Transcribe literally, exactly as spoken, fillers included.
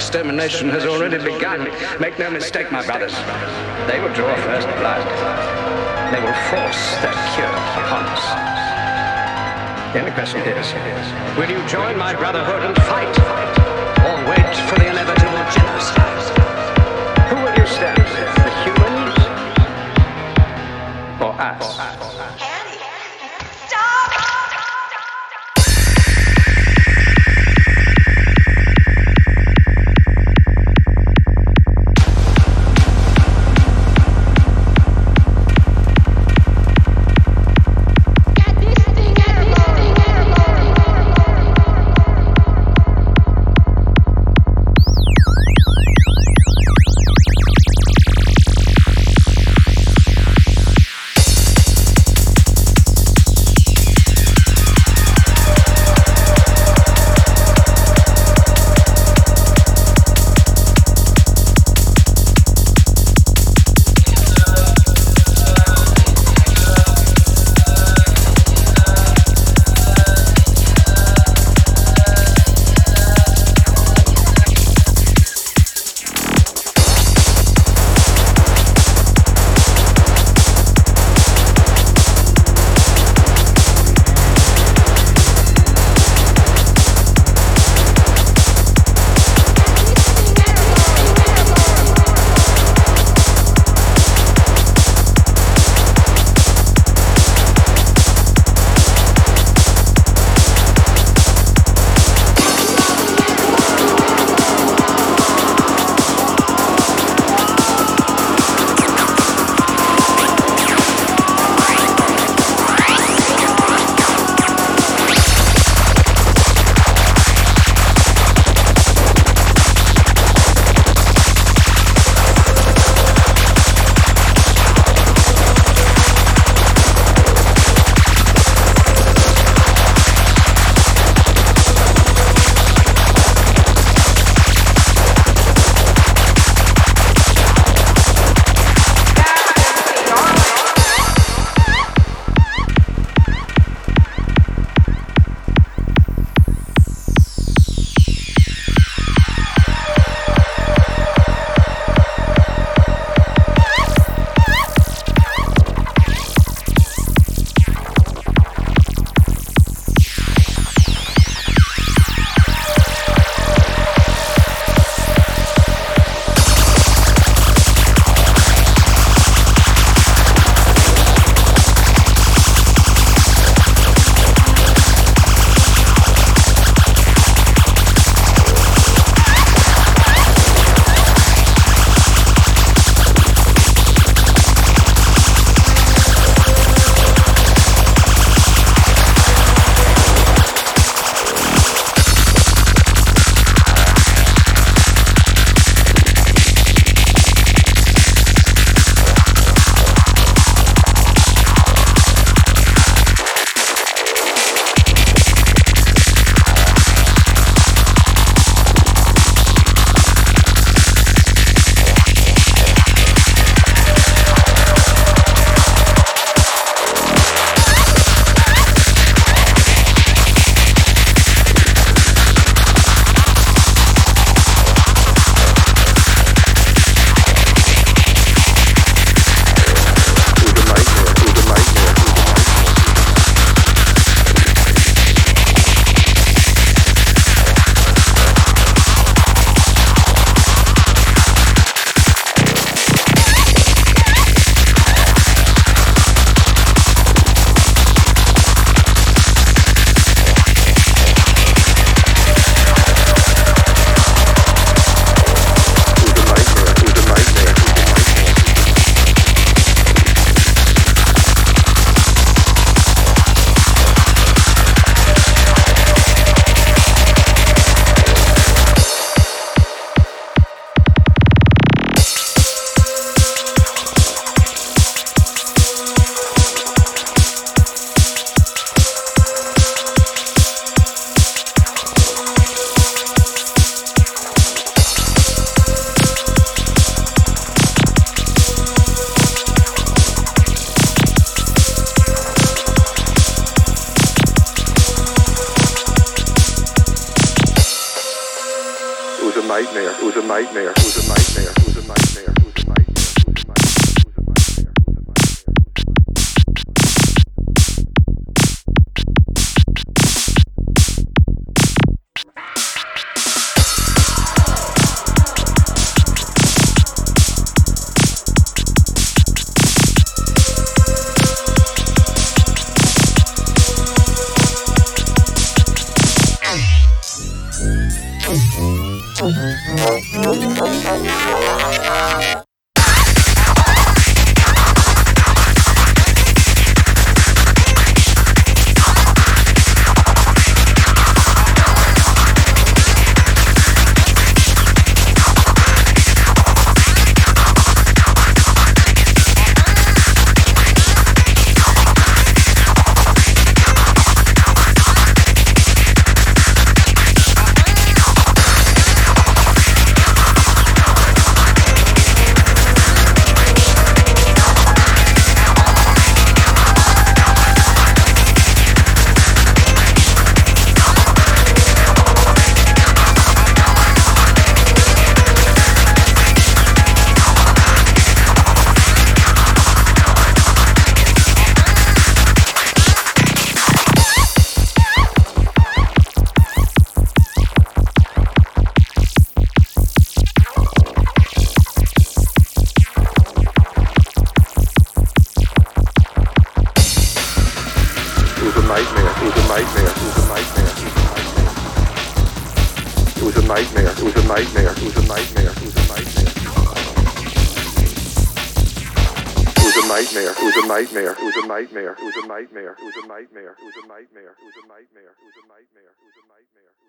extermination has already begun. Make no mistake, my brothers. They will draw first blood. They will force their cure upon us. The only question is, will you join my brotherhood and fight? Or wait for the inevitable genocide? Who will you stand with, the humans or us? Annie, stop! nightmare. It was a nightmare. It was a nightmare. It was a nightmare. It was a nightmare. Nightmare. It was a nightmare. It was a nightmare. It was a nightmare. It was a nightmare. It was a nightmare. It was a nightmare. It was a nightmare. It was a nightmare.